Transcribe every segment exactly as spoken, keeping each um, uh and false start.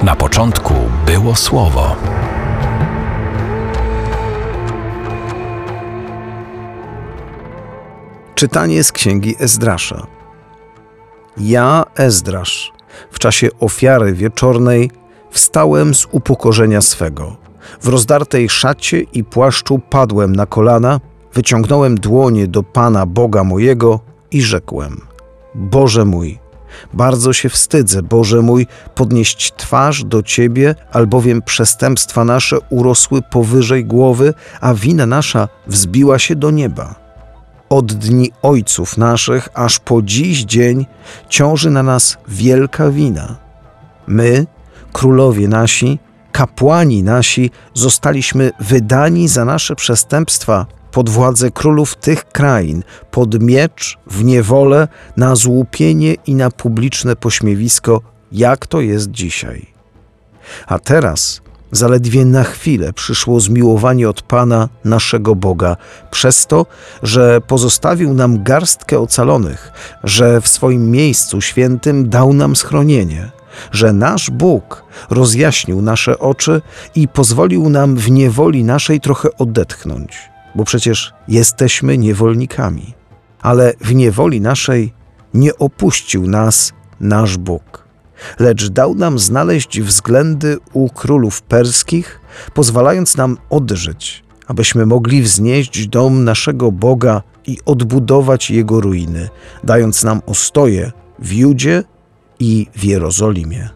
Na początku było Słowo. Czytanie z księgi Ezdrasza. Ja, Ezdrasz, w czasie ofiary wieczornej wstałem z upokorzenia swego. W rozdartej szacie i płaszczu padłem na kolana, wyciągnąłem dłonie do Pana Boga mojego i rzekłem: Boże mój, bardzo się wstydzę, Boże mój, podnieść twarz do Ciebie, albowiem przestępstwa nasze urosły powyżej głowy, a wina nasza wzbiła się do nieba. Od dni ojców naszych aż po dziś dzień ciąży na nas wielka wina. My, królowie nasi, kapłani nasi, zostaliśmy wydani za nasze przestępstwa pod władzę królów tych krain, pod miecz, w niewolę, na złupienie i na publiczne pośmiewisko, jak to jest dzisiaj. A teraz zaledwie na chwilę przyszło zmiłowanie od Pana, naszego Boga, przez to, że pozostawił nam garstkę ocalonych, że w swoim miejscu świętym dał nam schronienie, że nasz Bóg rozjaśnił nasze oczy i pozwolił nam w niewoli naszej trochę odetchnąć, bo przecież jesteśmy niewolnikami. Ale w niewoli naszej nie opuścił nas nasz Bóg, lecz dał nam znaleźć względy u królów perskich, pozwalając nam odżyć, abyśmy mogli wznieść dom naszego Boga i odbudować jego ruiny, dając nam ostoje w Judzie i w Jerozolimie.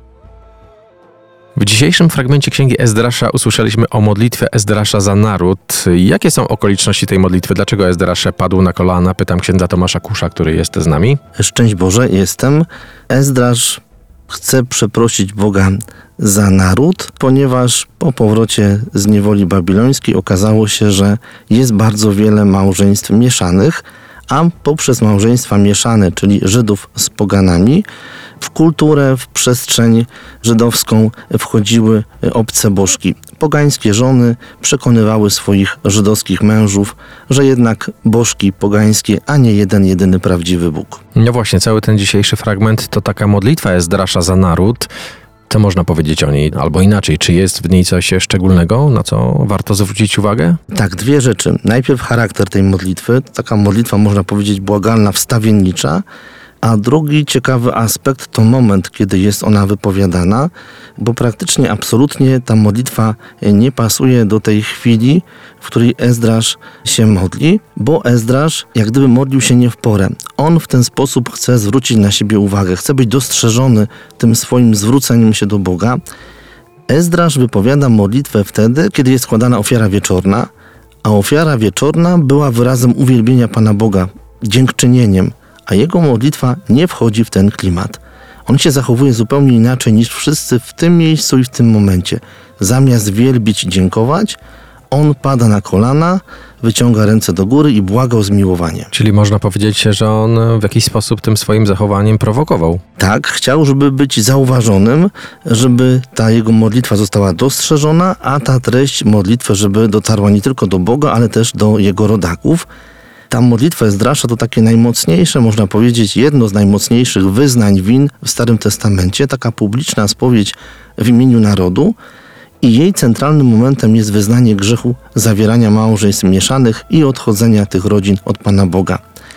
W dzisiejszym fragmencie księgi Ezdrasza usłyszeliśmy o modlitwie Ezdrasza za naród. Jakie są okoliczności tej modlitwy? Dlaczego Ezdrasz padł na kolana? Pytam księdza Tomasza Kusza, który jest z nami. Szczęść Boże, jestem. Ezdrasz chce przeprosić Boga za naród, ponieważ po powrocie z niewoli babilońskiej okazało się, że jest bardzo wiele małżeństw mieszanych, a poprzez małżeństwa mieszane, czyli Żydów z poganami, w kulturę, w przestrzeń żydowską wchodziły obce bożki. Pogańskie żony przekonywały swoich żydowskich mężów, że jednak bożki pogańskie, a nie jeden, jedyny prawdziwy Bóg. No właśnie, cały ten dzisiejszy fragment to taka modlitwa Ezdrasza za naród. Co można powiedzieć o niej? Albo inaczej, czy jest w niej coś szczególnego, na co warto zwrócić uwagę? Tak, dwie rzeczy. Najpierw charakter tej modlitwy. Taka modlitwa, można powiedzieć, błagalna, wstawiennicza. A drugi ciekawy aspekt to moment, kiedy jest ona wypowiadana, bo praktycznie absolutnie ta modlitwa nie pasuje do tej chwili, w której Ezdrasz się modli, bo Ezdrasz jak gdyby modlił się nie w porę. On w ten sposób chce zwrócić na siebie uwagę, chce być dostrzeżony tym swoim zwróceniem się do Boga. Ezdrasz wypowiada modlitwę wtedy, kiedy jest składana ofiara wieczorna, a ofiara wieczorna była wyrazem uwielbienia Pana Boga, dziękczynieniem, a jego modlitwa nie wchodzi w ten klimat. On się zachowuje zupełnie inaczej niż wszyscy w tym miejscu i w tym momencie. Zamiast wielbić i dziękować, on pada na kolana, wyciąga ręce do góry i błaga o zmiłowanie. Czyli można powiedzieć, że on w jakiś sposób tym swoim zachowaniem prowokował. Tak, chciał, żeby być zauważonym, żeby ta jego modlitwa została dostrzeżona, a ta treść modlitwy, żeby dotarła nie tylko do Boga, ale też do jego rodaków. Ta modlitwa Ezdrasza to takie najmocniejsze, można powiedzieć, jedno z najmocniejszych wyznań win w Starym Testamencie, taka publiczna spowiedź w imieniu narodu i jej centralnym momentem jest wyznanie grzechu zawierania małżeństw mieszanych i odchodzenia tych rodzin od Pana Boga.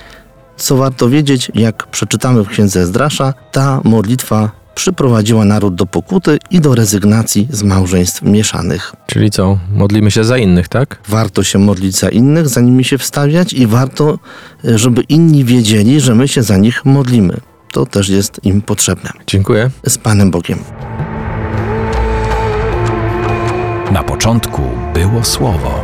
Co warto wiedzieć, jak przeczytamy w księdze Ezdrasza, ta modlitwa przyprowadziła naród do pokuty i do rezygnacji z małżeństw mieszanych. Czyli co? Modlimy się za innych, tak? Warto się modlić za innych, za nimi się wstawiać i warto, żeby inni wiedzieli, że my się za nich modlimy. To też jest im potrzebne. Dziękuję. Z Panem Bogiem. Na początku było Słowo.